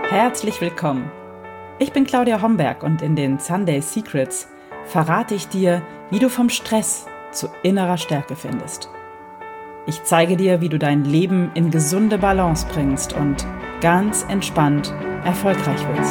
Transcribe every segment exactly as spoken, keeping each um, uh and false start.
Herzlich willkommen. Ich bin Claudia Homberg und in den Sunday Secrets verrate ich dir, wie du vom Stress zu innerer Stärke findest. Ich zeige dir, wie du dein Leben in gesunde Balance bringst und ganz entspannt erfolgreich wirst.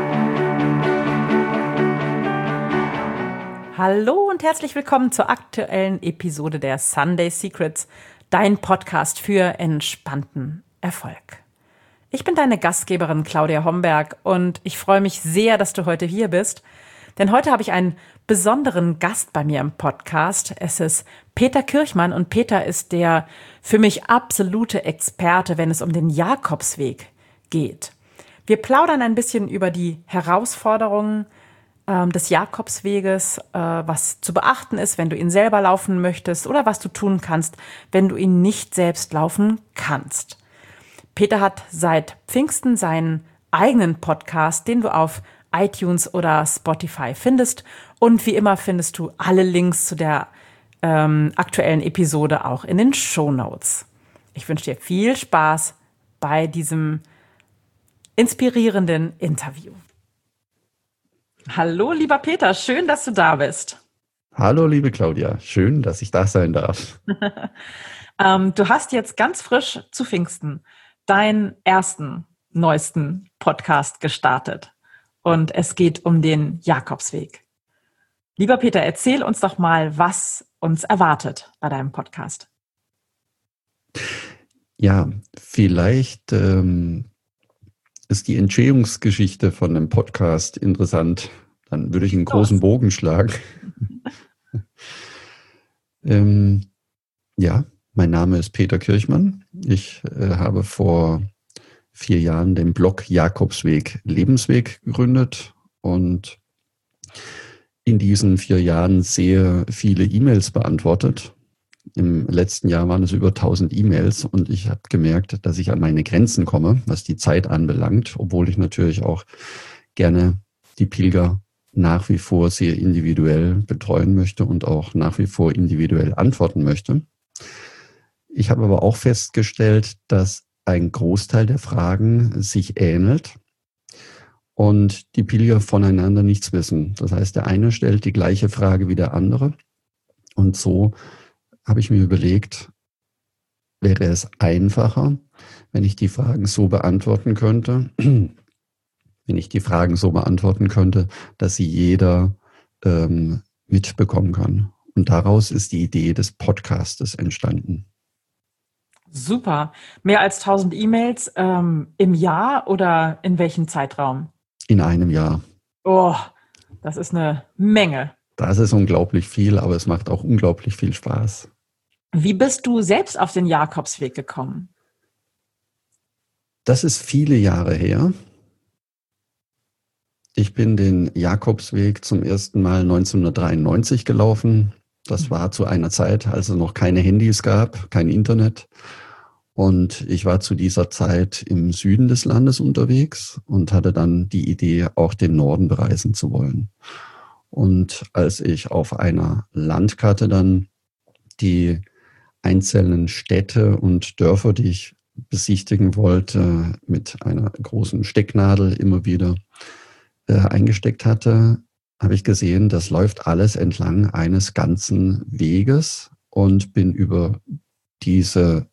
Hallo und herzlich willkommen zur aktuellen Episode der Sunday Secrets, dein Podcast für entspannten Erfolg. Ich bin deine Gastgeberin Claudia Homberg und ich freue mich sehr, dass du heute hier bist, denn heute habe ich einen besonderen Gast bei mir im Podcast. Es ist Peter Kirchmann und Peter ist der für mich absolute Experte, wenn es um den Jakobsweg geht. Wir plaudern ein bisschen über die Herausforderungen ähm, des Jakobsweges, äh, was zu beachten ist, wenn du ihn selber laufen möchtest oder was du tun kannst, wenn du ihn nicht selbst laufen kannst. Peter hat seit Pfingsten seinen eigenen Podcast, den du auf iTunes oder Spotify findest. Und wie immer findest du alle Links zu der ähm, aktuellen Episode auch in den Shownotes. Ich wünsche dir viel Spaß bei diesem inspirierenden Interview. Hallo, lieber Peter, schön, dass du da bist. Hallo, liebe Claudia, schön, dass ich da sein darf. ähm, du hast jetzt ganz frisch zu Pfingsten deinen ersten, neuesten Podcast gestartet. Und es geht um den Jakobsweg. Lieber Peter, erzähl uns doch mal, was uns erwartet bei deinem Podcast. Ja, vielleicht ähm, ist die Entstehungsgeschichte von einem Podcast interessant. Dann würde ich einen großen Bogen schlagen. ähm, ja, mein Name ist Peter Kirchmann. Ich äh, habe vor vier Jahren den Blog Jakobsweg Lebensweg gegründet und in diesen vier Jahren sehr viele E-Mails beantwortet. Im letzten Jahr waren es über tausend E-Mails und ich habe gemerkt, dass ich an meine Grenzen komme, was die Zeit anbelangt, obwohl ich natürlich auch gerne die Pilger nach wie vor sehr individuell betreuen möchte und auch nach wie vor individuell antworten möchte. Ich habe aber auch festgestellt, dass ein Großteil der Fragen sich ähnelt und die Pilger voneinander nichts wissen. Das heißt, der eine stellt die gleiche Frage wie der andere. Und so habe ich mir überlegt, wäre es einfacher, wenn ich die Fragen so beantworten könnte, wenn ich die Fragen so beantworten könnte, dass sie jeder ähm, mitbekommen kann. Und daraus ist die Idee des Podcastes entstanden. Super. Mehr als tausend E-Mails ähm, im Jahr oder in welchem Zeitraum? In einem Jahr. Oh, das ist eine Menge. Das ist unglaublich viel, aber es macht auch unglaublich viel Spaß. Wie bist du selbst auf den Jakobsweg gekommen? Das ist viele Jahre her. Ich bin den Jakobsweg zum ersten Mal neunzehnhundertdreiundneunzig gelaufen. Das war zu einer Zeit, als es noch keine Handys gab, kein Internet. Und ich war zu dieser Zeit im Süden des Landes unterwegs und hatte dann die Idee, auch den Norden bereisen zu wollen. Und als ich auf einer Landkarte dann die einzelnen Städte und Dörfer, die ich besichtigen wollte, mit einer großen Stecknadel immer wieder äh, eingesteckt hatte, habe ich gesehen, das läuft alles entlang eines ganzen Weges und bin über diese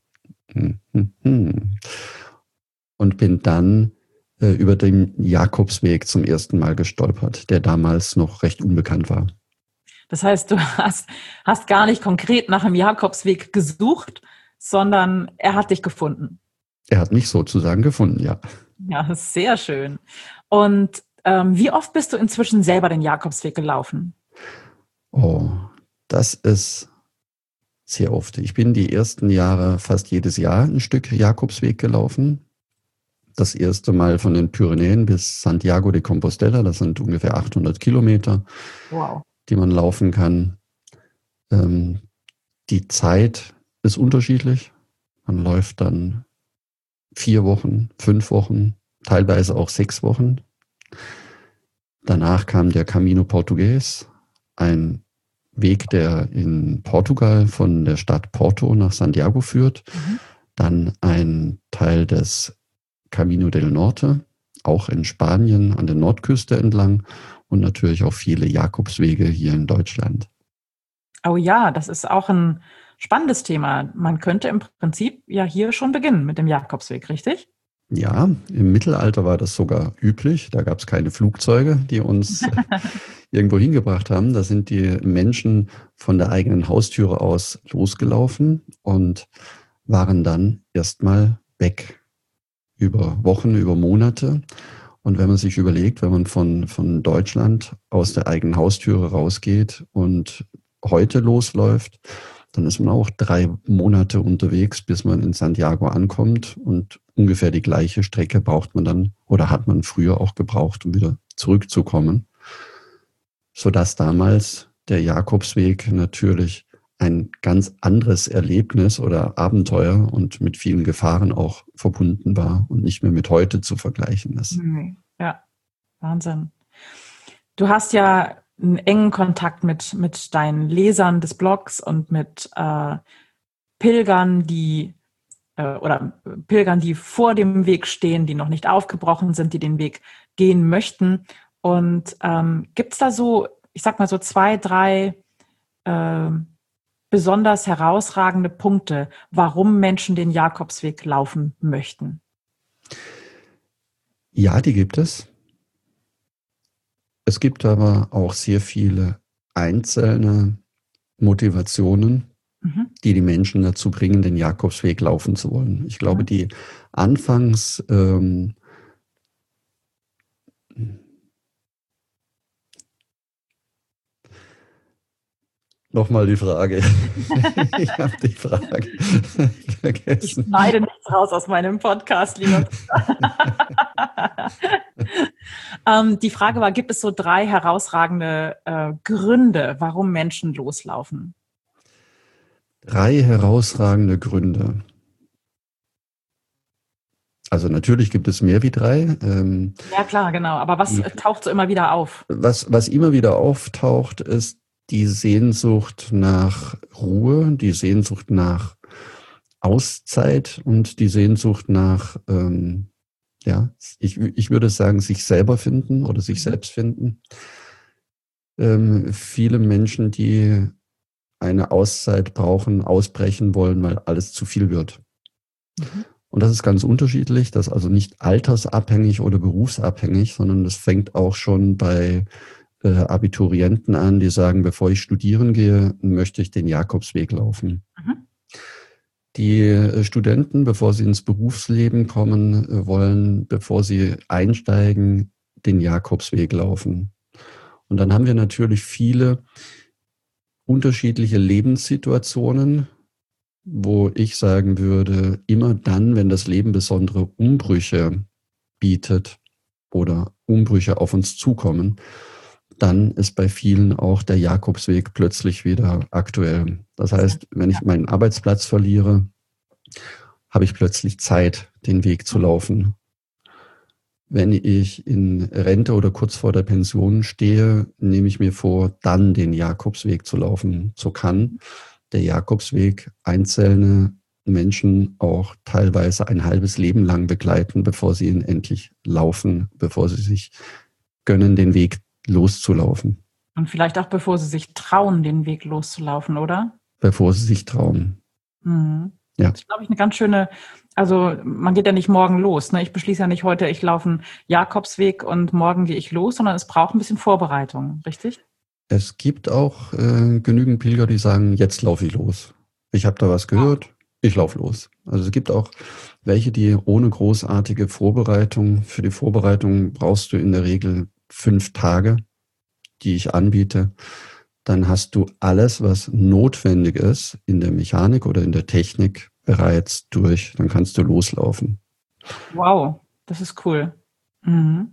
und bin dann äh, über den Jakobsweg zum ersten Mal gestolpert, der damals noch recht unbekannt war. Das heißt, du hast, hast gar nicht konkret nach dem Jakobsweg gesucht, sondern er hat dich gefunden. Er hat mich sozusagen gefunden, ja. Ja, sehr schön. Und ähm, wie oft bist du inzwischen selber den Jakobsweg gelaufen? Oh, das ist sehr oft. Ich bin die ersten Jahre fast jedes Jahr ein Stück Jakobsweg gelaufen. Das erste Mal von den Pyrenäen bis Santiago de Compostela, das sind ungefähr achthundert Kilometer, wow, die man laufen kann. Ähm, die Zeit ist unterschiedlich. Man läuft dann vier Wochen, fünf Wochen, teilweise auch sechs Wochen. Danach kam der Camino Portugues, ein Weg, der in Portugal von der Stadt Porto nach Santiago führt. Mhm. Dann ein Teil des Camino del Norte, auch in Spanien an der Nordküste entlang und natürlich auch viele Jakobswege hier in Deutschland. Oh ja, das ist auch ein spannendes Thema. Man könnte im Prinzip ja hier schon beginnen mit dem Jakobsweg, richtig? Ja, im Mittelalter war das sogar üblich. Da gab es keine Flugzeuge, die uns irgendwo hingebracht haben. Da sind die Menschen von der eigenen Haustüre aus losgelaufen und waren dann erstmal weg über Wochen, über Monate. Und wenn man sich überlegt, wenn man von, von Deutschland aus der eigenen Haustüre rausgeht und heute losläuft, dann ist man auch drei Monate unterwegs, bis man in Santiago ankommt. Und ungefähr die gleiche Strecke braucht man dann oder hat man früher auch gebraucht, um wieder zurückzukommen. Sodass damals der Jakobsweg natürlich ein ganz anderes Erlebnis oder Abenteuer und mit vielen Gefahren auch verbunden war und nicht mehr mit heute zu vergleichen ist. Ja, Wahnsinn. Du hast ja einen engen Kontakt mit, mit deinen Lesern des Blogs und mit äh, Pilgern, die äh, oder Pilgern, die vor dem Weg stehen, die noch nicht aufgebrochen sind, die den Weg gehen möchten. Und ähm, gibt es da so, ich sag mal so zwei, drei äh, besonders herausragende Punkte, warum Menschen den Jakobsweg laufen möchten? Ja, die gibt es. Es gibt aber auch sehr viele einzelne Motivationen, mhm. die die Menschen dazu bringen, den Jakobsweg laufen zu wollen. Ich glaube, mhm. die Anfangs... Ähm, Nochmal die Frage. Ich habe die Frage vergessen. Ich schneide nichts raus aus meinem Podcast, lieber. ähm, die Frage war, gibt es so drei herausragende äh, Gründe, warum Menschen loslaufen? Drei herausragende Gründe. Also natürlich gibt es mehr wie drei. Ähm, ja klar, genau. Aber was die, taucht so immer wieder auf? Was, was immer wieder auftaucht, ist die Sehnsucht nach Ruhe, die Sehnsucht nach Auszeit und die Sehnsucht nach, ähm, ja, ich, ich würde sagen, sich selber finden oder sich mhm. selbst finden. Ähm, viele Menschen, die eine Auszeit brauchen, ausbrechen wollen, weil alles zu viel wird. Mhm. Und das ist ganz unterschiedlich, das ist also nicht altersabhängig oder berufsabhängig, sondern das fängt auch schon bei äh, Abiturienten an, die sagen, bevor ich studieren gehe, möchte ich den Jakobsweg laufen. Mhm. Die äh, Studenten, bevor sie ins Berufsleben kommen äh, wollen, bevor sie einsteigen, den Jakobsweg laufen. Und dann haben wir natürlich viele unterschiedliche Lebenssituationen, wo ich sagen würde, immer dann, wenn das Leben besondere Umbrüche bietet oder Umbrüche auf uns zukommen, dann ist bei vielen auch der Jakobsweg plötzlich wieder aktuell. Das heißt, wenn ich meinen Arbeitsplatz verliere, habe ich plötzlich Zeit, den Weg zu laufen. Wenn ich in Rente oder kurz vor der Pension stehe, nehme ich mir vor, dann den Jakobsweg zu laufen. So kann der Jakobsweg einzelne Menschen auch teilweise ein halbes Leben lang begleiten, bevor sie ihn endlich laufen, bevor sie sich gönnen, den Weg loszulaufen. Und vielleicht auch bevor sie sich trauen, den Weg loszulaufen, oder? Bevor sie sich trauen. Mhm. Ja. Das ist, glaube ich, eine ganz schöne, also man geht ja nicht morgen los. Ne? Ich beschließe ja nicht heute, ich laufe einen Jakobsweg und morgen gehe ich los, sondern es braucht ein bisschen Vorbereitung, richtig? Es gibt auch äh, genügend Pilger, die sagen, jetzt laufe ich los. Ich habe da was gehört, ich laufe los. Also es gibt auch welche, die ohne großartige Vorbereitung, für die Vorbereitung brauchst du in der Regel fünf Tage, die ich anbiete. Dann hast du alles, was notwendig ist in der Mechanik oder in der Technik bereits durch. Dann kannst du loslaufen. Wow, das ist cool. Mhm.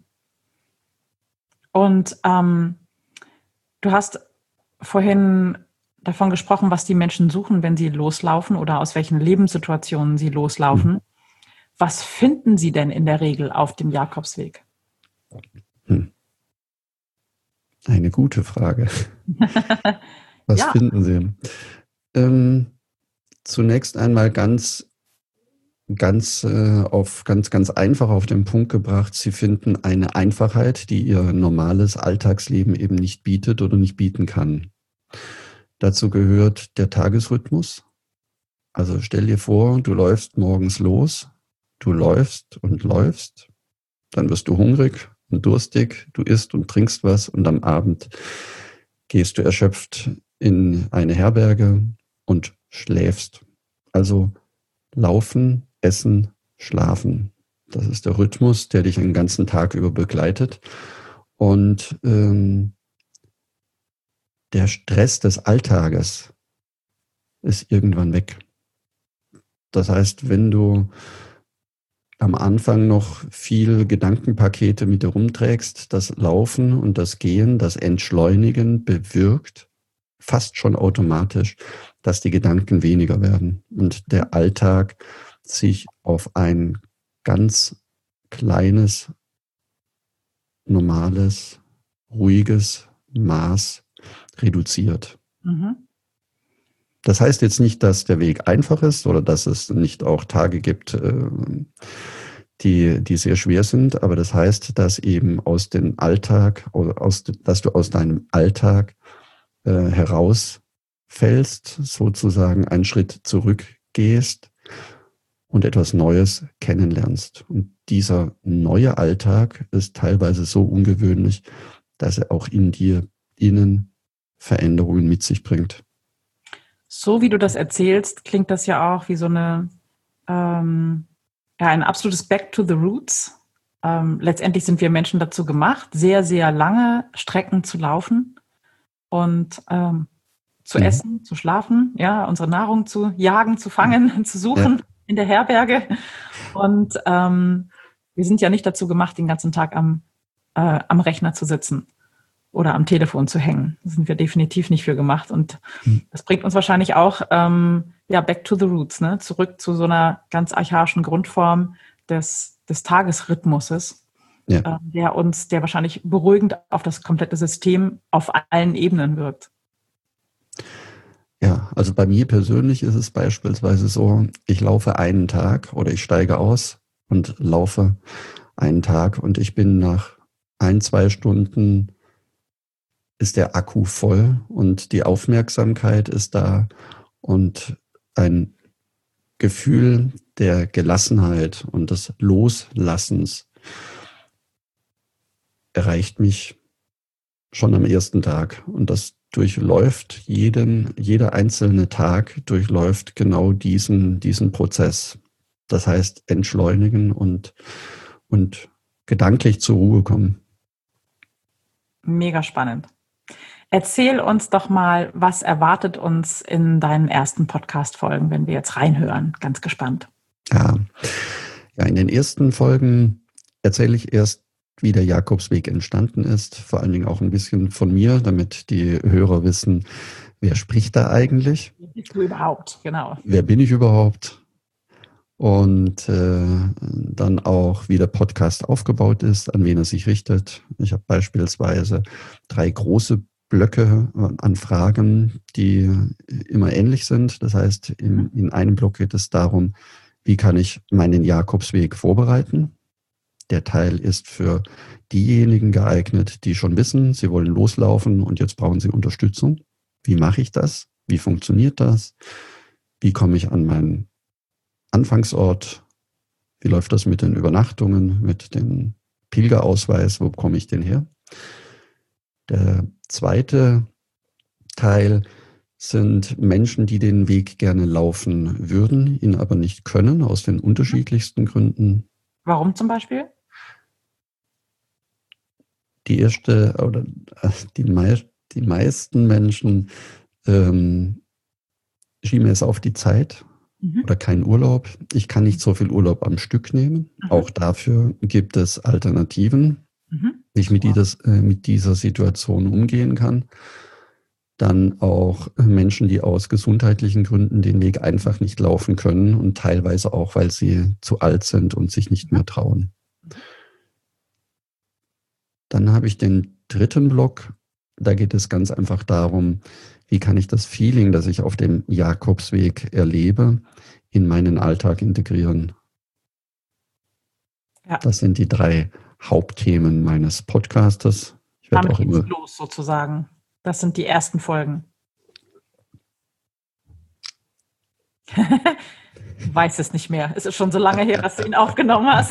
Und ähm, du hast vorhin davon gesprochen, was die Menschen suchen, wenn sie loslaufen oder aus welchen Lebenssituationen sie loslaufen. Hm. Was finden sie denn in der Regel auf dem Jakobsweg? Hm. Eine gute Frage. Was ja. finden Sie? Ähm, zunächst einmal ganz ganz äh, auf ganz, ganz einfach auf den Punkt gebracht. Sie finden eine Einfachheit, die ihr normales Alltagsleben eben nicht bietet oder nicht bieten kann. Dazu gehört der Tagesrhythmus. Also stell dir vor, du läufst morgens los, du läufst und läufst, dann wirst du hungrig und durstig, du isst und trinkst was und am Abend gehst du erschöpft in eine Herberge und schläfst. Also laufen, essen, schlafen. Das ist der Rhythmus, der dich den ganzen Tag über begleitet. Und ähm, der Stress des Alltages ist irgendwann weg. Das heißt, wenn du am Anfang noch viel Gedankenpakete mit dir rumträgst, das Laufen und das Gehen, das Entschleunigen bewirkt fast schon automatisch, dass die Gedanken weniger werden und der Alltag sich auf ein ganz kleines, normales, ruhiges Maß reduziert. Mhm. Das heißt jetzt nicht, dass der Weg einfach ist oder dass es nicht auch Tage gibt, die, die sehr schwer sind, aber das heißt, dass eben aus dem Alltag, aus, dass du aus deinem Alltag äh, herausfällst, sozusagen einen Schritt zurückgehst und etwas Neues kennenlernst. Und dieser neue Alltag ist teilweise so ungewöhnlich, dass er auch in dir innen Veränderungen mit sich bringt. So wie du das erzählst, klingt das ja auch wie so eine, ähm, ja, ein absolutes Back to the Roots. Ähm, letztendlich sind wir Menschen dazu gemacht, sehr, sehr lange Strecken zu laufen und ähm, zu mhm. essen, zu schlafen, ja, unsere Nahrung zu jagen, zu fangen, zu suchen ja. in der Herberge. Und ähm, wir sind ja nicht dazu gemacht, den ganzen Tag am, äh, am Rechner zu sitzen oder am Telefon zu hängen. Da sind wir definitiv nicht für gemacht. Und das bringt uns wahrscheinlich auch ähm, ja, back to the roots, ne? Zurück zu so einer ganz archaischen Grundform des, des Tagesrhythmuses, ja. äh, der uns, der wahrscheinlich beruhigend auf das komplette System auf allen Ebenen wirkt. Ja, also bei mir persönlich ist es beispielsweise so, ich laufe einen Tag oder ich steige aus und laufe einen Tag und ich bin nach ein, zwei Stunden ist der Akku voll und die Aufmerksamkeit ist da und ein Gefühl der Gelassenheit und des Loslassens erreicht mich schon am ersten Tag. Und das durchläuft jeden, jeder einzelne Tag durchläuft genau diesen, diesen Prozess. Das heißt, entschleunigen und, und gedanklich zur Ruhe kommen. Mega spannend. Erzähl uns doch mal, was erwartet uns in deinen ersten Podcast-Folgen, wenn wir jetzt reinhören? Ganz gespannt. Ja, ja, in den ersten Folgen erzähle ich erst, wie der Jakobsweg entstanden ist. Vor allen Dingen auch ein bisschen von mir, damit die Hörer wissen, wer spricht da eigentlich? Wer bist du überhaupt? Genau. Wer bin ich überhaupt? Und äh, dann auch, wie der Podcast aufgebaut ist, an wen er sich richtet. Ich habe beispielsweise drei große Blöcke an Fragen, die immer ähnlich sind. Das heißt, in, in einem Block geht es darum, wie kann ich meinen Jakobsweg vorbereiten? Der Teil ist für diejenigen geeignet, die schon wissen, sie wollen loslaufen und jetzt brauchen sie Unterstützung. Wie mache ich das? Wie funktioniert das? Wie komme ich an meinen Anfangsort? Wie läuft das mit den Übernachtungen, mit dem Pilgerausweis? Wo komme ich denn her? Der zweite Teil sind Menschen, die den Weg gerne laufen würden, ihn aber nicht können, aus den unterschiedlichsten Gründen. Warum zum Beispiel? Die erste oder die, mei die meisten Menschen ähm, schieben es auf die Zeit mhm. oder keinen Urlaub. Ich kann nicht so viel Urlaub am Stück nehmen. Mhm. Auch dafür gibt es Alternativen, mhm. wie ich mit, dieses, äh, mit dieser Situation umgehen kann. Dann auch Menschen, die aus gesundheitlichen Gründen den Weg einfach nicht laufen können und teilweise auch, weil sie zu alt sind und sich nicht mehr trauen. Dann habe ich den dritten Block. Da geht es ganz einfach darum, wie kann ich das Feeling, das ich auf dem Jakobsweg erlebe, in meinen Alltag integrieren. Ja. Das sind die drei Hauptthemen meines Podcastes. Ich werde auch immer los sozusagen. Das sind die ersten Folgen. Ich weiß es nicht mehr. Es ist schon so lange her, dass du ihn aufgenommen hast.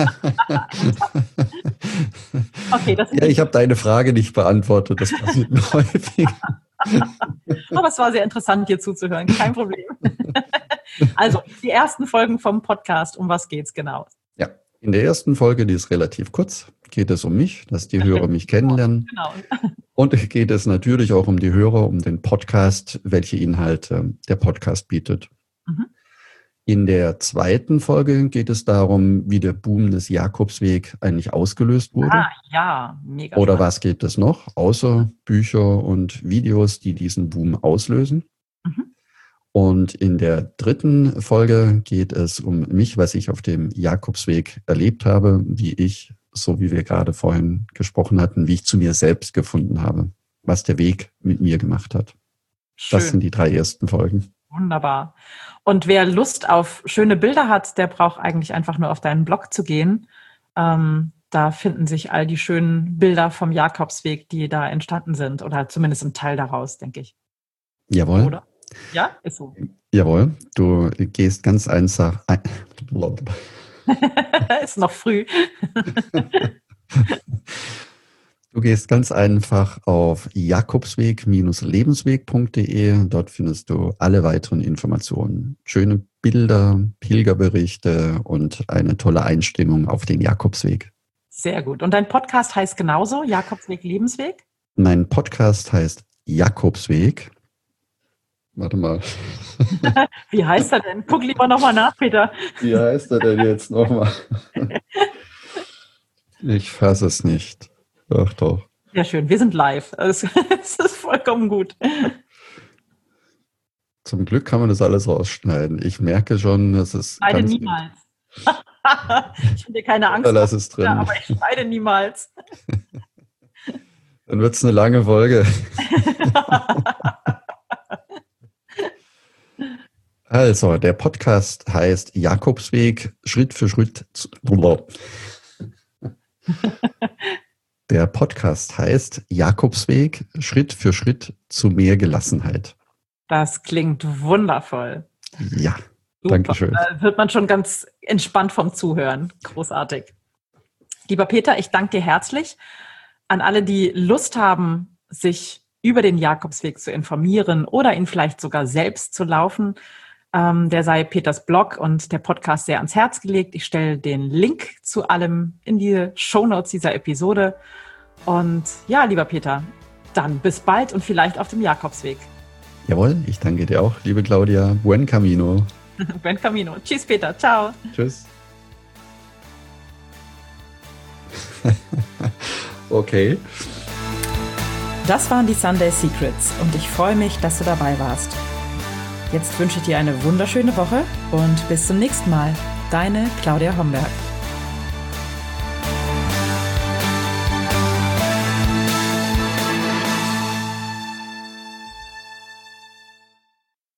Okay, das ja, ich habe deine Frage nicht beantwortet. Das passiert mir häufig. Aber es war sehr interessant, dir zuzuhören. Kein Problem. Also, die ersten Folgen vom Podcast. Um was geht's genau? Ja, in der ersten Folge, die ist relativ kurz, geht es um mich, dass die Hörer mich kennenlernen. Genau. Und geht es natürlich auch um die Hörer, um den Podcast, welche Inhalte der Podcast bietet. Mhm. In der zweiten Folge geht es darum, wie der Boom des Jakobsweg eigentlich ausgelöst wurde. Ah, ja, mega. Oder was gibt es noch, außer Bücher und Videos, die diesen Boom auslösen. Mhm. Und in der dritten Folge geht es um mich, was ich auf dem Jakobsweg erlebt habe, wie ich, so wie wir gerade vorhin gesprochen hatten, wie ich zu mir selbst gefunden habe, was der Weg mit mir gemacht hat. Schön. Das sind die drei ersten Folgen. Wunderbar. Und wer Lust auf schöne Bilder hat, der braucht eigentlich einfach nur auf deinen Blog zu gehen. Ähm, da finden sich all die schönen Bilder vom Jakobsweg, die da entstanden sind. Oder zumindest ein Teil daraus, denke ich. Jawohl. Oder? Ja, ist so. Jawohl. Du gehst ganz einfach... Ein ist noch früh. Du gehst ganz einfach auf jakobsweg Bindestrich lebensweg Punkt de. Dort findest du alle weiteren Informationen. Schöne Bilder, Pilgerberichte und eine tolle Einstimmung auf den Jakobsweg. Sehr gut. Und dein Podcast heißt genauso, Jakobsweg Lebensweg? Mein Podcast heißt Jakobsweg. Warte mal. Wie heißt er denn? Guck lieber nochmal nach, Peter. Wie heißt er denn jetzt nochmal? Ich fasse es nicht. Ach doch. Sehr schön, wir sind live. Es ist vollkommen gut. Zum Glück kann man das alles rausschneiden. Ich merke schon, dass es. Schneide niemals. Ich will dir keine Angst machen, lass es drin. Ja, aber ich schneide niemals. Dann wird es eine lange Folge. Also, der Podcast heißt Jakobsweg, Schritt für Schritt. Zu Der Podcast heißt Jakobsweg, Schritt für Schritt zu mehr Gelassenheit. Das klingt wundervoll. Ja, danke schön. Da wird man schon ganz entspannt vom Zuhören. Großartig. Lieber Peter, ich danke dir herzlich. An alle, die Lust haben, sich über den Jakobsweg zu informieren oder ihn vielleicht sogar selbst zu laufen, ähm, der sei Peters Blog und der Podcast sehr ans Herz gelegt. Ich stelle den Link zu allem in die Shownotes dieser Episode. Und ja, lieber Peter, dann bis bald und vielleicht auf dem Jakobsweg. Jawohl, ich danke dir auch, liebe Claudia. Buen Camino. Buen Camino. Tschüss, Peter. Ciao. Tschüss. Okay. Das waren die Sunday Secrets und ich freue mich, dass du dabei warst. Jetzt wünsche ich dir eine wunderschöne Woche und bis zum nächsten Mal. Deine Claudia Homberg.